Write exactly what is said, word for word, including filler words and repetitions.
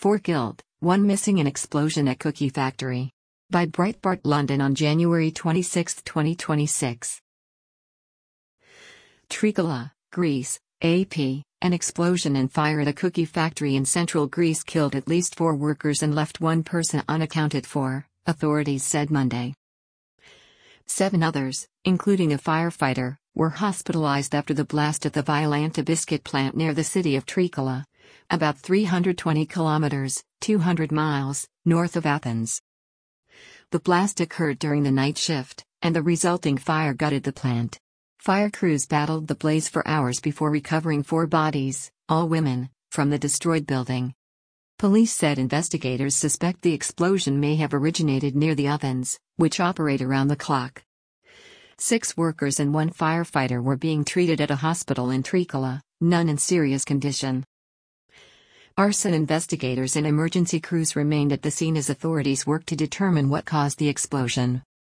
Four killed, one missing in explosion at cookie factory. By Breitbart London on January twenty-sixth, twenty twenty-six. Trikala, Greece, A P, an explosion and fire at a cookie factory in central Greece killed at least four workers and left one person unaccounted for, authorities said Monday. Seven others, including a firefighter, were hospitalized after the blast at the Violanta biscuit plant near the city of Trikala, about three hundred twenty kilometers, two hundred miles, north of Athens. The blast occurred during the night shift, and the resulting fire gutted the plant. Fire crews battled the blaze for hours before recovering four bodies, all women, from the destroyed building. Police said investigators suspect the explosion may have originated near the ovens, which operate around the clock. Six workers and one firefighter were being treated at a hospital in Trikala, none in serious condition. Arson investigators and emergency crews remained at the scene as authorities worked to determine what caused the explosion.